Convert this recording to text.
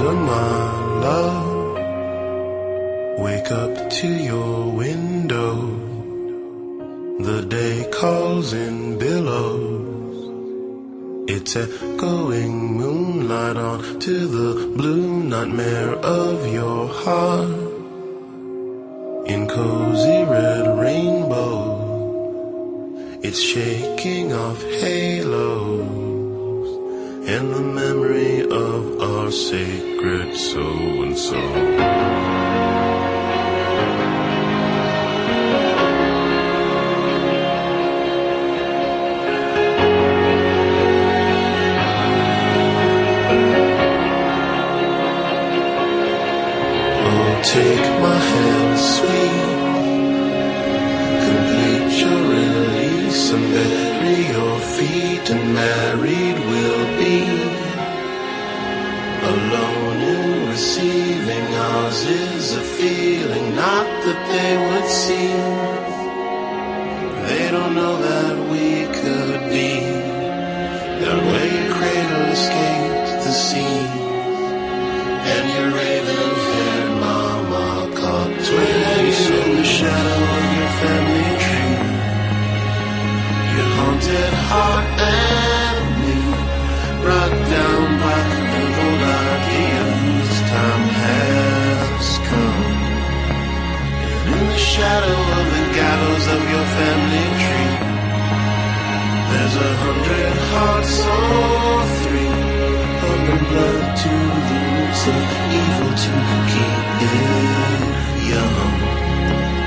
my love, wake up to your window. The day calls in billows. It's echoing moonlight on to the blue nightmare of your heart. In cozy red rainbow, it's shaking off halos and the memory of our sacred so-and-so. Take my hand, sweet, complete your release and bury your feet, and married we'll be. Alone in receiving, ours is a feeling not that they would see. They don't know that we could be that way cradle escaped the sea, and your raven-haired mama caught twins in the shadow of your family tree. Your haunted heart and me, brought down by the old ideas. Time has come, and in the shadow of the gallows of your family tree, there's 100 hearts or 3, open blood to the roots of evil to keep it young.